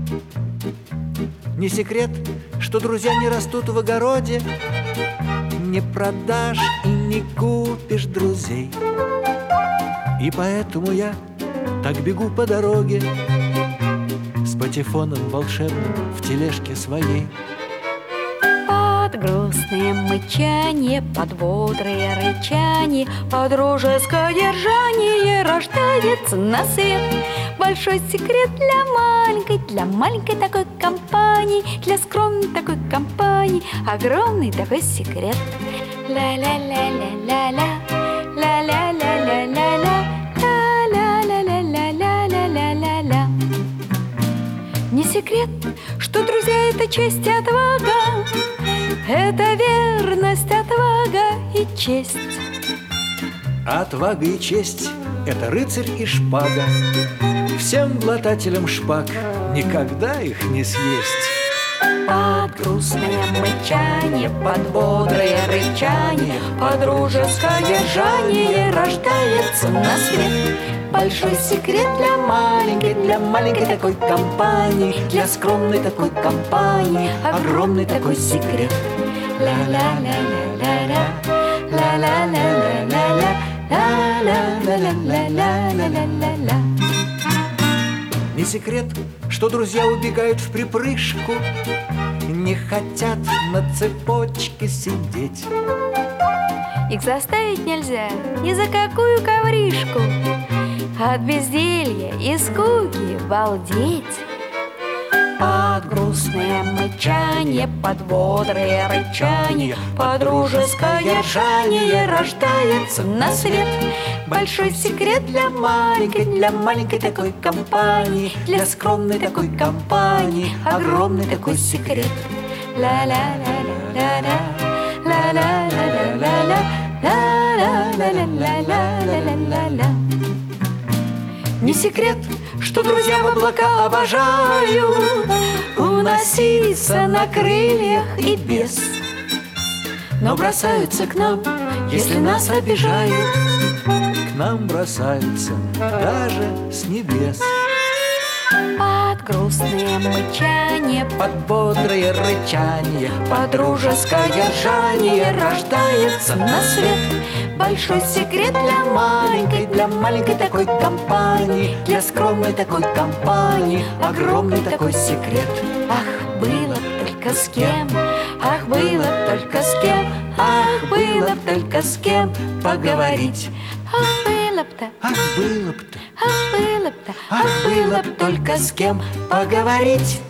Не секрет, что друзья не растут в огороде, не продашь и не купишь друзей. И поэтому я так бегу по дороге с патефоном волшебным в тележке своей. Под грустное мычание, под бодрое рычание, под дружеское держание рождается на свет большой секрет для маленькой такой компании, для скромной такой компании, огромный такой секрет. Ля-ля-ля-ля-ля-ля, ля-ля-ля-ля-ля-ля, ля-ля-ля-ля-ля-ля-ля-ля. Не секрет, что друзья — это честь и отвага, это верность, отвага и честь. Отвага и честь — это рыцарь и шпага. Всем глотателям шпаг никогда их не съесть. Под грустное мычание, под бодрое рычание, под дружеское держание рождается на свет большой секрет для маленькой такой компании, для скромной такой компании, огромный такой секрет. Ля-ля-ля-ля-ля-ля, ля-ля-ля-ля-ля-ля, ля-ля-ля-ля-ля-ля-ля-ля. Не секрет, что друзья убегают в припрыжку, не хотят на цепочке сидеть. Их заставить нельзя ни за какую ковришку, от безделья и скуки балдеть. Под грустное мычание, под бодрое рычание, под дружеское ржание рождается на свет большой секрет для маленькой такой компании, для скромной такой компании, огромный такой секрет. Ля-ля-ля-ля-ля-ля, ля-ля-ля-ля-ля-ля, ля-ля-ля-ля-ля-ля-ля-ля. Не секрет, что друзья в облака обожают уноситься на крыльях и без, но бросаются к нам, если нас обижают. К нам бросаются даже с небес. Под грустное мычание, Под бодрое рычание, под дружеское держание рождается на свет большой секрет для маленькой такой компании, для скромной такой компании, огромный такой секрет. Ах, было б только с кем, ах, было б только с кем, ах, было б только с кем поговорить. Ах, было б-то, ах, было б-то, ах, было б-то, ах, было б только с кем поговорить.